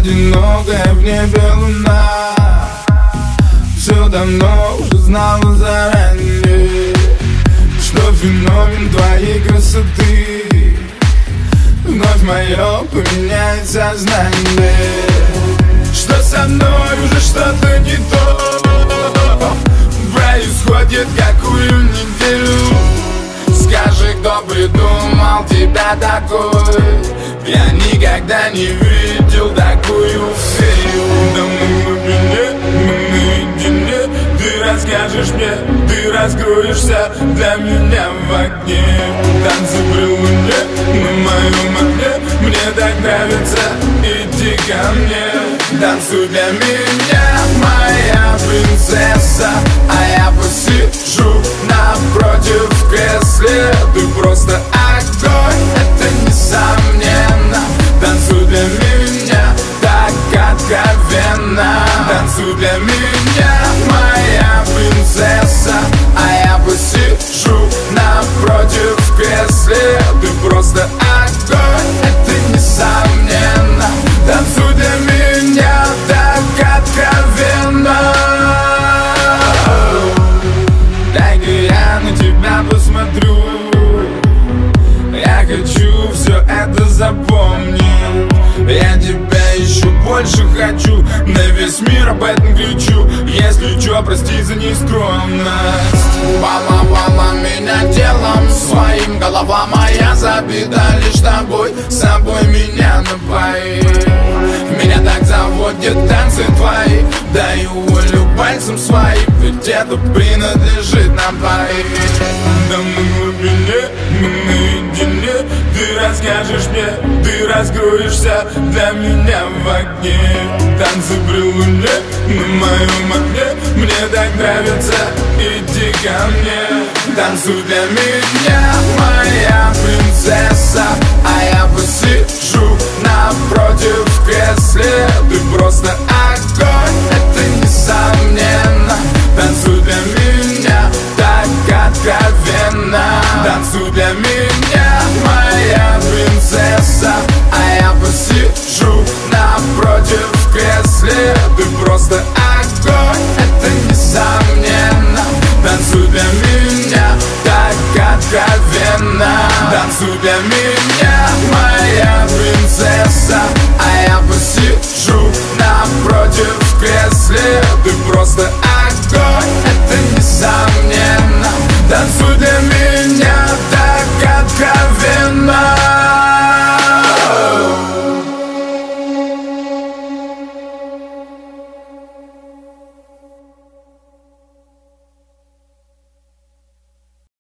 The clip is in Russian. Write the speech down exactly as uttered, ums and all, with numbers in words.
одинокая в небе луна все давно уже знала заранее, что феномен твоей красоты вновь мое поменяет сознание, что со мной уже что-то не то происходит какую неделю. Скажи, кто придумал тебя такой? Я никогда не видел такую фею. Да мы в глубине, мы наедине. Ты расскажешь мне, ты раскроешься для меня в огне. Танцы при луне, на моем окне. Мне так нравится, иди ко мне. Танцуй для меня, моя принцесса, а я посижу напротив в кресле. Ты просто огонь, это несомненно. Танцуй для меня так откровенно. Танцуй для меня, моя принцесса, а я посижу напротив в кресле. Ты просто огонь, это несомненно. Танцуй для меня так откровенно. Дай-ка я на тебя посмотрю. Я хочу все это запомнить. Я тебя еще больше хочу. На весь мир об этом кричу. Если чё, прости за нескромность. Баловала меня делом своим. Голова моя забита лишь тобой. С собой меня напои. Меня так заводят танцы твои. Даю волю пальцем своим. Ведь это принадлежит нам двоим. Да мы в глубине, мы наедине. Ты расскажешь мне, ты раскроешься для меня в огне. Танцы при луне, на моем окне. Мне так нравится, иди ко мне. Танцуй для меня, моя принцесса, а я посижу напротив в кресле. Ты просто огонь, это несомненно. Танцуй для меня так откровенно. Танцуй для меня, моя принцесса, а я посижу напротив в кресле. Ты просто огонь, это несомненно. Танцуй для меня так откровенно. Танцуй для меня, моя принцесса, а я посижу напротив в кресле. Ты просто